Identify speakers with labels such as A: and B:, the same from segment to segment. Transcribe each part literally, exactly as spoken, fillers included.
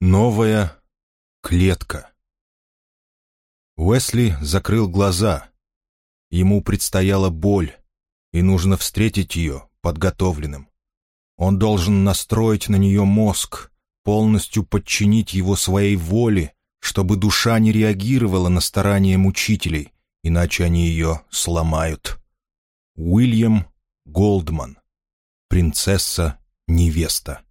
A: Новая клетка. Уэсли закрыл глаза. Ему предстояла боль, и нужно встретить ее подготовленным. Он должен настроить на нее мозг, полностью подчинить его своей воле, чтобы душа не реагировала на старания мучителей, иначе они ее сломают. Уильям Голдман. Принцесса-невеста.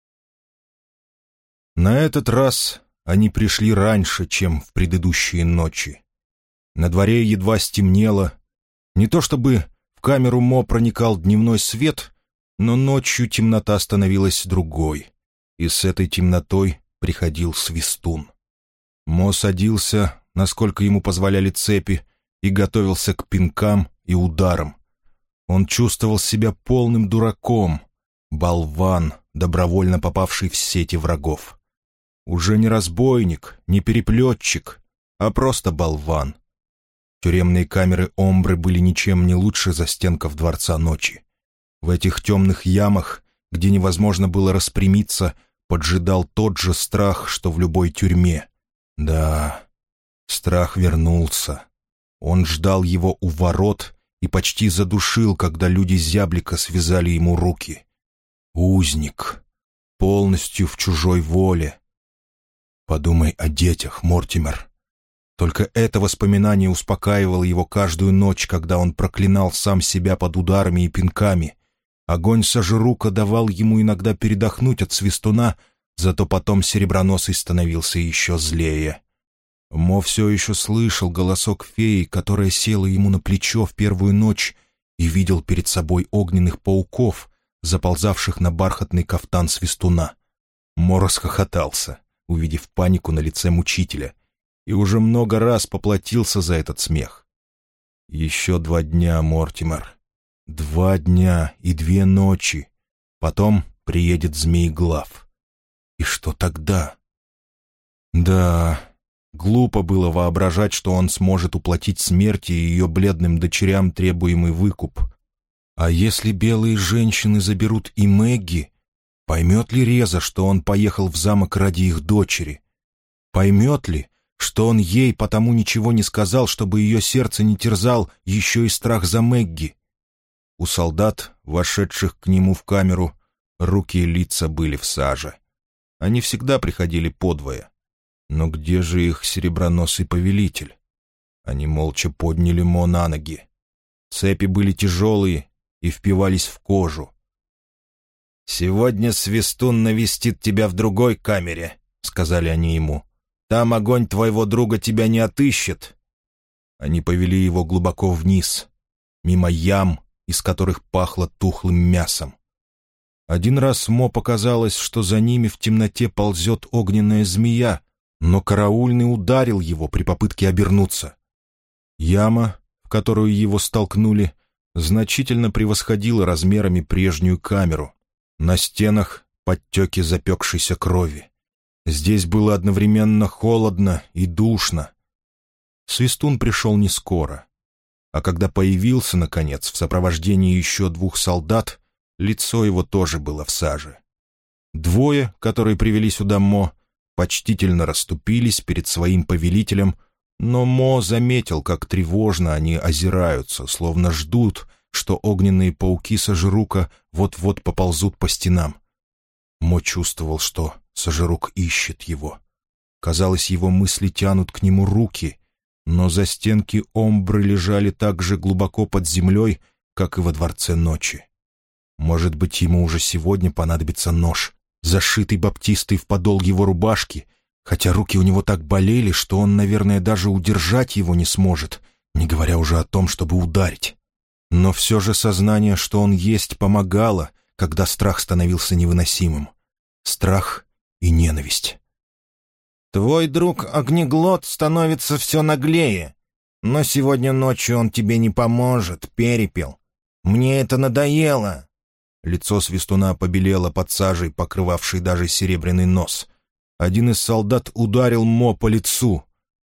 A: На этот раз они пришли раньше, чем в предыдущие ночи. На дворе едва стемнело. Не то чтобы в камеру Мо проникал дневной свет, но ночью темнота становилась другой, и с этой темнотой приходил свистун. Мо садился, насколько ему позволяли цепи, и готовился к пинкам и ударам. Он чувствовал себя полным дураком, болван, добровольно попавший в сети врагов. Уже не разбойник, не переплетчик, а просто болван. Тюремные камеры Омбры были ничем не лучше застенков Дворца Ночи. В этих темных ямах, где невозможно было распрямиться, поджидал тот же страх, что в любой тюрьме. Да, страх вернулся. Он ждал его у ворот и почти задушил, когда люди зяблика связали ему руки. Узник, полностью в чужой воле. Подумай о детях, Мортимер. Только это воспоминание успокаивало его каждую ночь, когда он проклинал сам себя под ударами и пинками. Огонь Сожрука давал ему иногда передохнуть от свистуна, зато потом Сереброносый становился еще злее. Мо все еще слышал голосок феи, которая села ему на плечо в первую ночь, и видел перед собой огненных пауков, заползавших на бархатный кафтан свистуна. Мо расхохотался, увидев панику на лице мучителя, и уже много раз поплатился за этот смех. Еще два дня, Мортимер. Два дня и две ночи. Потом приедет Змееглав. И что тогда? Да, глупо было воображать, что он сможет уплатить смерти и ее бледным дочерям требуемый выкуп. А если белые женщины заберут и Мэгги, поймет ли Реза, что он поехал в замок ради их дочери? Поймет ли, что он ей потому ничего не сказал, чтобы ее сердце не терзал еще и страх за Мэгги? У солдат, вошедших к нему в камеру, руки и лица были в саже. Они всегда приходили подвое. Но где же их сереброносый повелитель? Они молча подняли Мо на ноги. Цепи были тяжелые и впивались в кожу. «Сегодня свистун навестит тебя в другой камере», — сказали они ему. «Там огонь твоего друга тебя не отыщет». Они повели его глубоко вниз, мимо ям, из которых пахло тухлым мясом. Один раз Мо показалось, что за ними в темноте ползет огненная змея, но караульный ударил его при попытке обернуться. Яма, в которую его столкнули, значительно превосходила размерами прежнюю камеру. На стенах подтеки запекшейся крови. Здесь было одновременно холодно и душно. Свистун пришел не скоро, а когда появился, наконец, в сопровождении еще двух солдат, лицо его тоже было в саже. Двое, которые привели сюда Мо, почтительно расступились перед своим повелителем, но Мо заметил, как тревожно они озираются, словно ждут, что огненные пауки Сожрука вот-вот поползут по стенам. Мо чувствовал, что Сожрук ищет его. Казалось, его мысли тянут к нему руки, но застенки Омбры лежали так же глубоко под землей, как и во Дворце Ночи. Может быть, ему уже сегодня понадобится нож, зашитый баптистой в подол его рубашки, хотя руки у него так болели, что он, наверное, даже удержать его не сможет, не говоря уже о том, чтобы ударить. Но все же сознание, что он есть, помогало, когда страх становился невыносимым. Страх и ненависть.
B: «Твой друг Огнеглот становится все наглее, но сегодня ночью он тебе не поможет, Перепел. Мне это надоело».
A: Лицо свистуна побелело под сажей, покрывавшей даже серебряный нос. Один из солдат ударил Мо по лицу.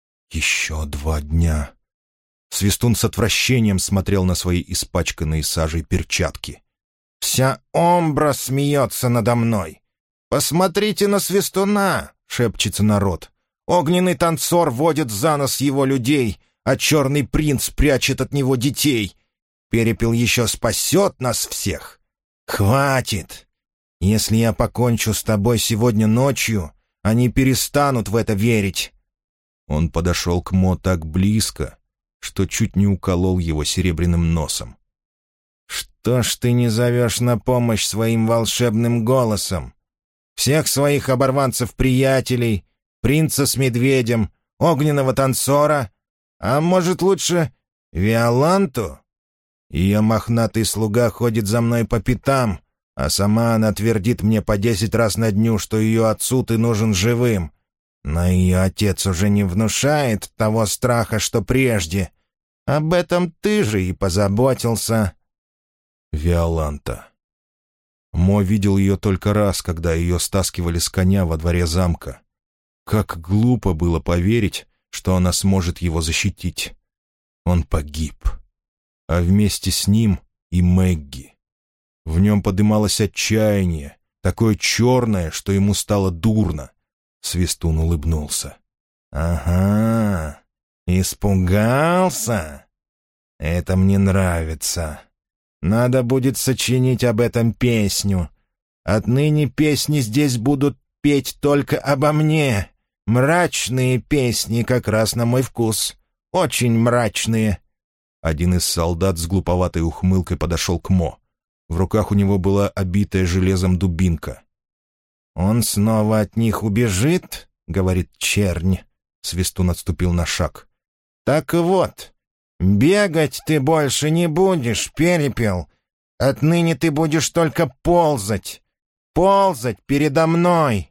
A: Еще два дня. Свистун с отвращением смотрел на свои испачканные сажей перчатки.
B: «Вся Омбра смеется надо мной. Посмотрите на свистуна, шепчется народ. «Огненный танцор водит за нос его людей, а черный принц прячет от него детей. Перепел еще спасет нас всех. Хватит! Если я покончу с тобой сегодня ночью, они перестанут в это верить».
A: Он подошел к Мо так близко, что чуть не уколол его серебряным носом.
B: «Что ж ты не зовешь на помощь своим волшебным голосом? Всех своих оборванцев-приятелей, принца с медведем, огненного танцора, а может лучше Виоланту? Ее мохнатый слуга ходит за мной по пятам, а сама она твердит мне по десять раз на дню, что ее отцу ты нужен живым. Но ее отец уже не внушает того страха, что прежде. Об этом ты же и позаботился».
A: Виоланта. Мо видел ее только раз, когда ее стаскивали с коня во дворе замка. Как глупо было поверить, что она сможет его защитить. Он погиб. А вместе с ним и Мэгги. В нем подымалось отчаяние, такое черное, что ему стало дурно. Свистун улыбнулся.
B: «Ага, испугался? Это мне нравится. Надо будет сочинить об этом песню. Отныне песни здесь будут петь только обо мне. Мрачные песни как раз на мой вкус. Очень мрачные».
A: Один из солдат с глуповатой ухмылкой подошел к Мо. В руках у него была обитая железом дубинка.
B: «Он снова от них убежит?» — говорит чернь. Свистун отступил на шаг. «Так вот, бегать ты больше не будешь, Перепел. Отныне ты будешь только ползать. Ползать передо мной».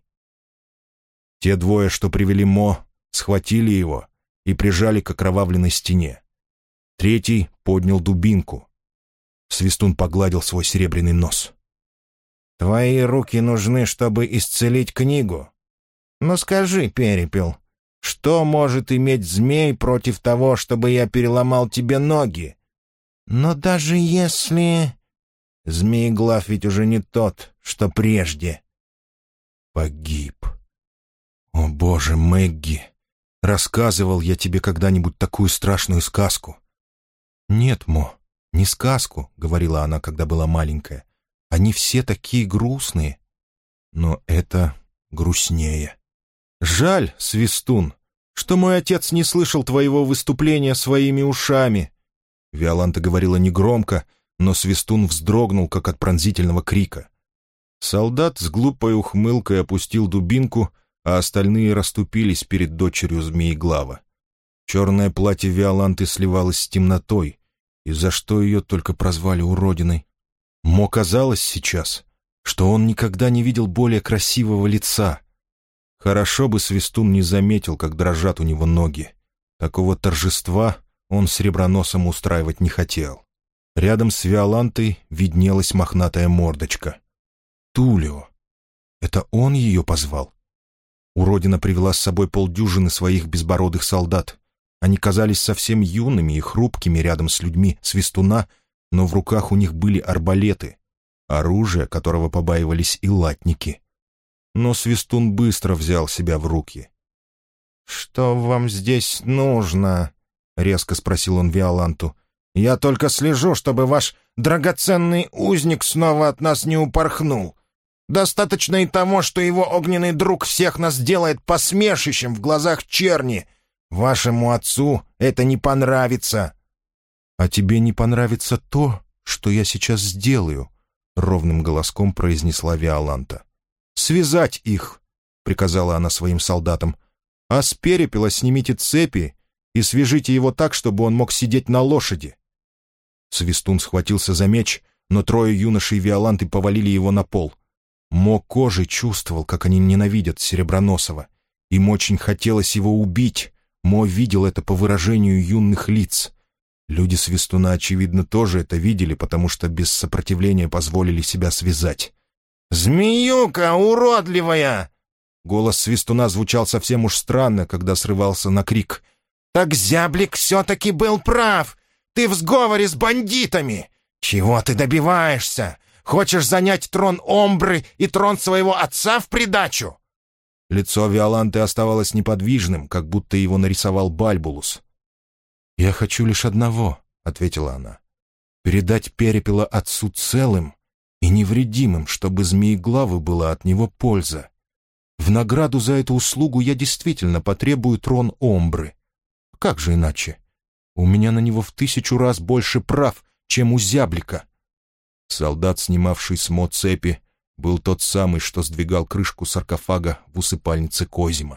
A: Те двое, что привели Мо, схватили его и прижали к окровавленной стене. Третий поднял дубинку. Свистун погладил свой серебряный нос.
B: «Твои руки нужны, чтобы исцелить книгу. Но скажи, Перепел, что может иметь змей против того, чтобы я переломал тебе ноги? Но даже если... Змееглав ведь уже не тот, что прежде».
A: Погиб. О, Боже, Мэгги, рассказывал я тебе когда-нибудь такую страшную сказку? «Нет, Мо, не сказку», — говорила она, когда была маленькая. «Они все такие грустные». Но это грустнее. «Жаль, Свистун, что мой отец не слышал твоего выступления своими ушами». Виоланта говорила негромко, но Свистун вздрогнул, как от пронзительного крика. Солдат с глупой ухмылкой опустил дубинку, а остальные расступились перед дочерью Змееглава. Черное платье Виоланты сливалось с темнотой, и за что ее только прозвали уродиной. Мо казалось сейчас, что он никогда не видел более красивого лица. Хорошо бы Свистун не заметил, как дрожат у него ноги. Такого торжества он сереброносом устраивать не хотел. Рядом с Виолантой виднелась мохнатая мордочка. Тулио. Это он ее позвал? Уродина привела с собой полдюжины своих безбородых солдат. Они казались совсем юными и хрупкими рядом с людьми Свистуна, но в руках у них были арбалеты, оружие, которого побаивались и латники. Но Свистун быстро взял себя в руки.
B: «Что вам здесь нужно?» — резко спросил он Виоланту. «Я только слежу, чтобы ваш драгоценный узник снова от нас не упорхнул. Достаточно и того, что его огненный друг всех нас делает посмешищем в глазах черни. Вашему отцу это не понравится».
A: «А тебе не понравится то, что я сейчас сделаю», — ровным голоском произнесла Виоланта. «Связать их», — приказала она своим солдатам. «А с Перепела снимите цепи и свяжите его так, чтобы он мог сидеть на лошади». Свистун схватился за меч, но трое юношей Виоланты повалили его на пол. Мо кожей чувствовал, как они ненавидят Сереброносого. Им очень хотелось его убить. Мо видел это по выражению юных лиц. Люди Свистуна, очевидно, тоже это видели, потому что без сопротивления позволили себя связать.
B: «Змеюка уродливая!»
A: Голос Свистуна звучал совсем уж странно, когда срывался на крик.
B: «Так зяблик все-таки был прав! Ты в сговоре с бандитами! Чего ты добиваешься? Хочешь занять трон Омбры и трон своего отца в придачу?»
A: Лицо Виоланты оставалось неподвижным, как будто его нарисовал Бальбулус. «Я хочу лишь одного», — ответила она, — «передать Перепела отцу целым и невредимым, чтобы Змееглаву была от него польза. В награду за эту услугу я действительно потребую трон Омбры. Как же иначе? У меня на него в тысячу раз больше прав, чем у зяблика». Солдат, снимавший с Мо цепи, был тот самый, что сдвигал крышку саркофага в усыпальнице Козима.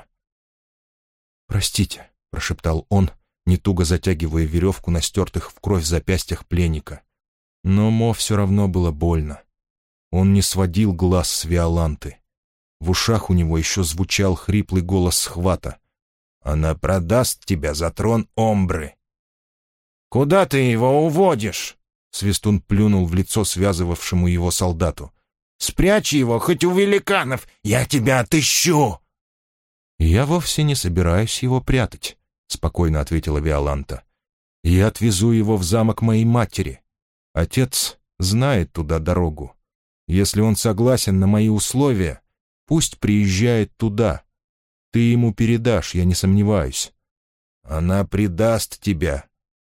A: «Простите», — прошептал он, не туго затягивая веревку на стертых в кровь запястьях пленника. Но Мо все равно было больно. Он не сводил глаз с Виоланты. В ушах у него еще звучал хриплый голос Схвата. «Она продаст тебя за трон Омбры».
B: «Куда ты его уводишь?»
A: Свистун плюнул в лицо связывавшему его солдату.
B: «Спрячь его хоть у великанов, я тебя отыщу!»
A: «Я вовсе не собираюсь его прятать», — спокойно ответила Виоланта. «Я отвезу его в замок моей матери. Отец знает туда дорогу. Если он согласен на мои условия, пусть приезжает туда. Ты ему передашь, я не сомневаюсь».
B: «Она предаст тебя».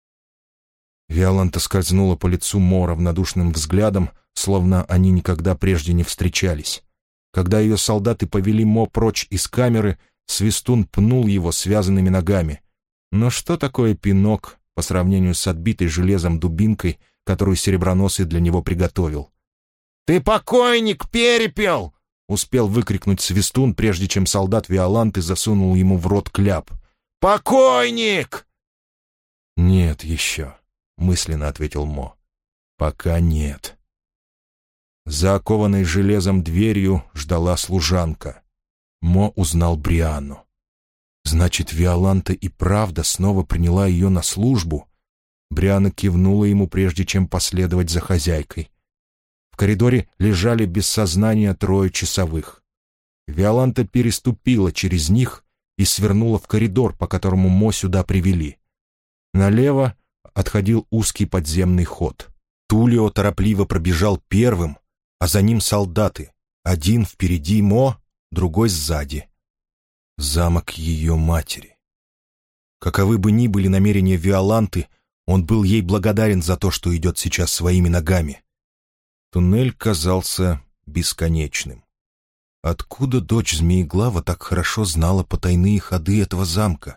A: Виоланта скользнула по лицу Мо равнодушным взглядом, словно они никогда прежде не встречались. Когда ее солдаты повели Мо прочь из камеры, Свистун пнул его связанными ногами. Но что такое пинок по сравнению с отбитой железом дубинкой, которую Сереброносый для него приготовил?
B: «Ты покойник, Перепел!»
A: — успел выкрикнуть Свистун, прежде чем солдат Виоланты засунул ему в рот кляп.
B: «Покойник!»
A: «Нет еще», — мысленно ответил Мо. «Пока нет». За окованной железом дверью ждала служанка. Мо узнал Брианну. Значит, Виоланта и правда снова приняла ее на службу? Брианна кивнула ему, прежде чем последовать за хозяйкой. В коридоре лежали без сознания трое часовых. Виоланта переступила через них и свернула в коридор, по которому Мо сюда привели. Налево отходил узкий подземный ход. Тулио торопливо пробежал первым, а за ним солдаты. Один впереди Мо, другой сзади. Замок ее матери. Каковы бы ни были намерения Виоланты, он был ей благодарен за то, что идет сейчас своими ногами. Туннель казался бесконечным. Откуда дочь Змееглава так хорошо знала потайные ходы этого замка?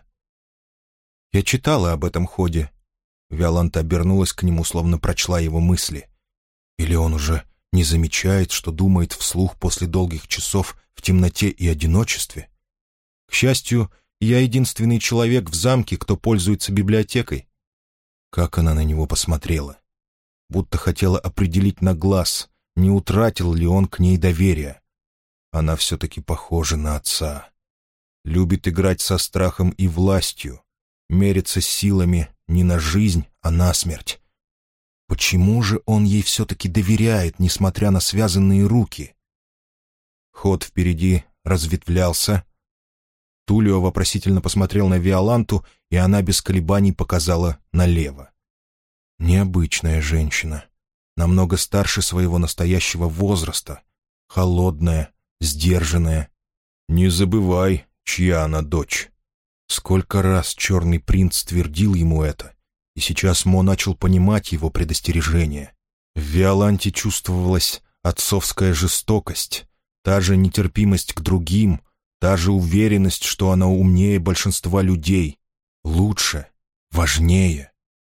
A: Я читала об этом ходе. Виоланта обернулась к нему, словно прочла его мысли. Или он уже не замечает, что думает вслух после долгих часов в темноте и одиночестве? К счастью, я единственный человек в замке, кто пользуется библиотекой. Как она на него посмотрела. Будто хотела определить на глаз, не утратил ли он к ней доверия. Она все-таки похожа на отца. Любит играть со страхом и властью, мериться силами не на жизнь, а на смерть. Почему же он ей все-таки доверяет, несмотря на связанные руки? Ход впереди разветвлялся. Тулио вопросительно посмотрел на Виоланту, и она без колебаний показала налево. Необычная женщина, намного старше своего настоящего возраста, холодная, сдержанная. Не забывай, чья она дочь. Сколько раз черный принц твердил ему это, и сейчас Мо начал понимать его предостережение. В Виоланте чувствовалась отцовская жестокость, та же нетерпимость к другим, та же уверенность, что она умнее большинства людей, лучше, важнее.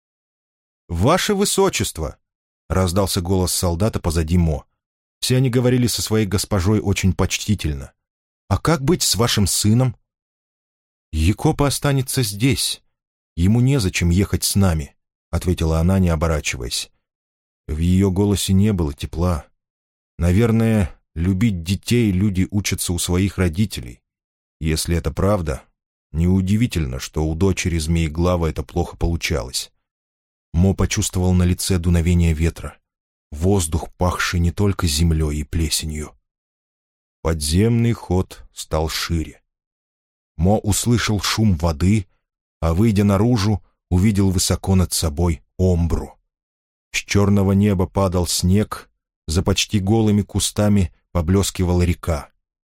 A: «Ваше Высочество!» — раздался голос солдата позади Мо. Все они говорили со своей госпожой очень почтительно. «А как быть с вашим сыном?» «Якопа останется здесь. Ему незачем ехать с нами», — ответила она, не оборачиваясь. В ее голосе не было тепла. Наверное, любить детей люди учатся у своих родителей. Если это правда, неудивительно, что у дочери Змееглава это плохо получалось. Мо почувствовал на лице дуновение ветра. Воздух, пахший не только землей и плесенью. Подземный ход стал шире. Мо услышал шум воды, а, выйдя наружу, увидел высоко над собой Омбру. С черного неба падал снег, за почти голыми кустами поблескивала река.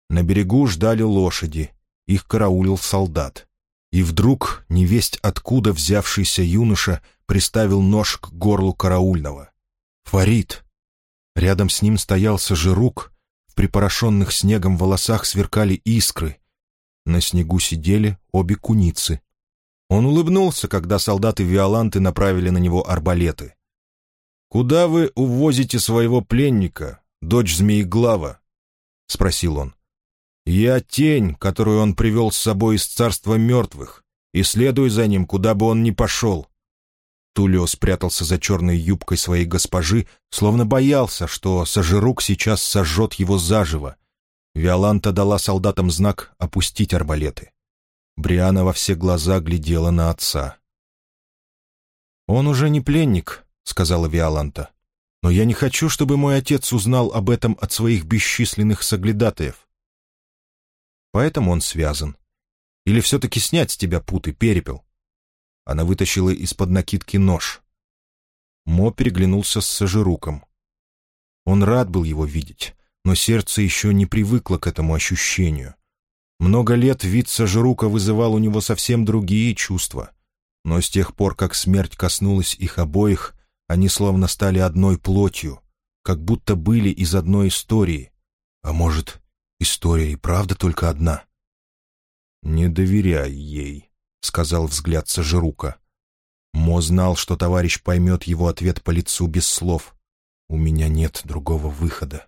A: На берегу ждали лошади, их караулил солдат. И вдруг невесть откуда взявшийся юноша приставил нож к горлу караульного. Фарид! Рядом с ним стоял Сожирук, в припорошенных снегом волосах сверкали искры. На снегу сидели обе куницы. Он улыбнулся, когда солдаты Виоланты направили на него арбалеты. «Куда вы увозите своего пленника, дочь Змееглава?» — спросил он. «Я тень, которую он привел с собой из царства мертвых, и следую за ним, куда бы он ни пошел». Тулио спрятался за черной юбкой своей госпожи, словно боялся, что Сожирук сейчас сожжет его заживо. Виоланта дала солдатам знак опустить арбалеты. Бриана во все глаза глядела на отца. «Он уже не пленник», — сказала Виоланта. «Но я не хочу, чтобы мой отец узнал об этом от своих бесчисленных соглядатаев». «Поэтому он связан. Или все-таки снять с тебя путы, перепел?» Она вытащила из-под накидки нож. Мо переглянулся с Сожируком. Он рад был его видеть, но сердце еще не привыкло к этому ощущению. Много лет вид Сожирука вызывал у него совсем другие чувства. Но с тех пор, как смерть коснулась их обоих, они словно стали одной плотью, как будто были из одной истории. А может, история и правда только одна? «Не доверяй ей», — сказал взгляд Сожирука. Мо знал, что товарищ поймет его ответ по лицу без слов. «У меня нет другого выхода».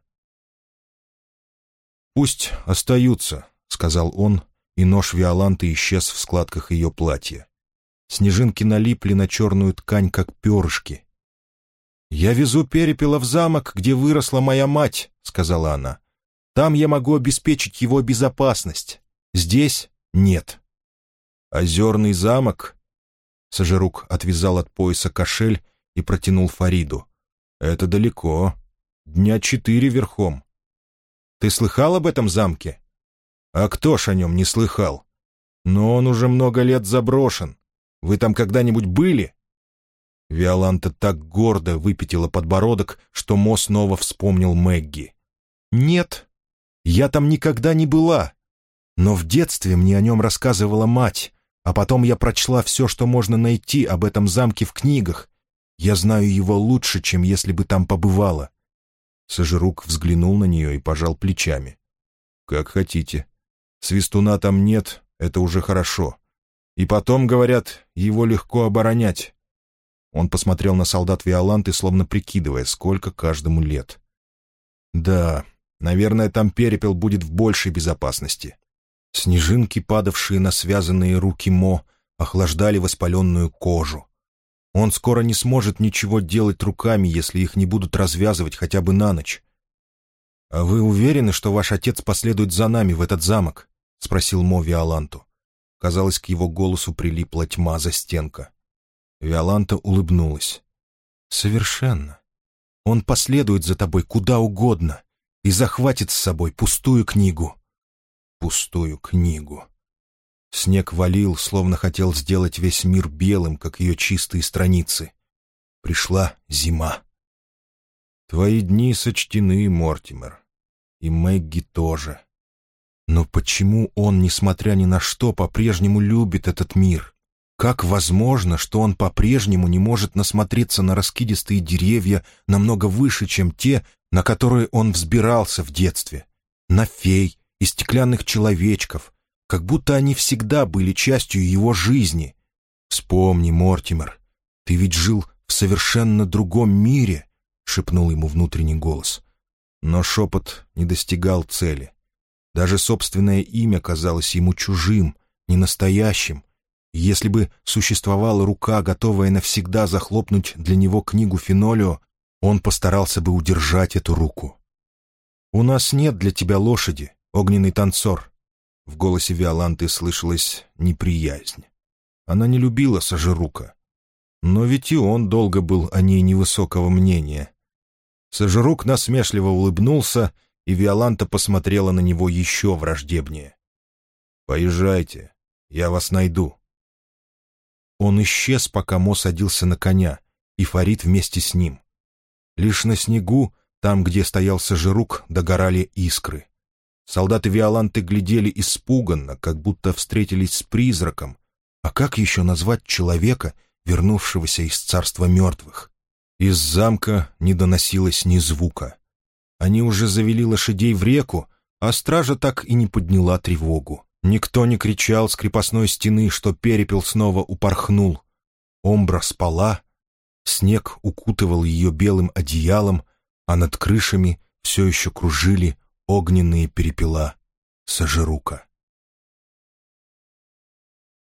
A: «Пусть остаются», — сказал он, и нож Виоланты исчез в складках ее платья. Снежинки налипли на черную ткань, как перышки. «Я везу перепела в замок, где выросла моя мать», — сказала она. «Там я могу обеспечить его безопасность. Здесь нет». «Озерный замок?» Сожирук отвязал от пояса кошель и протянул Фариду. «Это далеко. Дня четыре верхом». «Ты слыхал об этом замке?» «А кто ж о нем не слыхал? Но он уже много лет заброшен. Вы там когда-нибудь были?» Виоланта так гордо выпятила подбородок, что Мо снова вспомнил Мэгги. «Нет, я там никогда не была. Но в детстве мне о нем рассказывала мать, а потом я прочла все, что можно найти об этом замке в книгах. Я знаю его лучше, чем если бы там побывала». Сожирук взглянул на нее и пожал плечами. «Как хотите. Свистуна там нет, это уже хорошо. И потом, говорят, его легко оборонять». Он посмотрел на солдат Виоланты, словно прикидывая, сколько каждому лет. «Да, наверное, там перепел будет в большей безопасности». Снежинки, падавшие на связанные руки Мо, охлаждали воспаленную кожу. Он скоро не сможет ничего делать руками, если их не будут развязывать хотя бы на ночь. «А вы уверены, что ваш отец последует за нами в этот замок?» — спросил Мо Виоланту. Казалось, к его голосу прилипла тьма застенка. Виоланта улыбнулась. «Совершенно. Он последует за тобой куда угодно и захватит с собой пустую книгу». Пустую книгу. Снег валил, словно хотел сделать весь мир белым, как ее чистые страницы. Пришла зима. «Твои дни сочтены, Мортимер. И Мэгги тоже. Но почему он, несмотря ни на что, по-прежнему любит этот мир? Как возможно, что он по-прежнему не может насмотреться на раскидистые деревья намного выше, чем те, на которые он взбирался в детстве? На фей и стеклянных человечков, как будто они всегда были частью его жизни. Вспомни, Мортимер, ты ведь жил в совершенно другом мире», — шепнул ему внутренний голос. Но шепот не достигал цели. Даже собственное имя казалось ему чужим, ненастоящим. И если бы существовала рука, готовая навсегда захлопнуть для него книгу Фенолио, он постарался бы удержать эту руку. «У нас нет для тебя лошади, огненный танцор». В голосе Виоланты слышалась неприязнь. Она не любила Сожирука. Но ведь и он долго был о ней невысокого мнения. Сожирук насмешливо улыбнулся, и Виоланта посмотрела на него еще враждебнее. «Поезжайте, я вас найду». Он исчез, пока Мо садился на коня, и Фарид вместе с ним. Лишь на снегу, там, где стоял Сожирук, догорали искры. Солдаты Виоланты глядели испуганно, как будто встретились с призраком. А как еще назвать человека, вернувшегося из царства мертвых? Из замка не доносилось ни звука. Они уже завели лошадей в реку, а стража так и не подняла тревогу. Никто не кричал с крепостной стены, что перепел снова упорхнул. Омбра спала, снег укутывал ее белым одеялом, а над крышами все еще кружили огненные перепела Сажирука.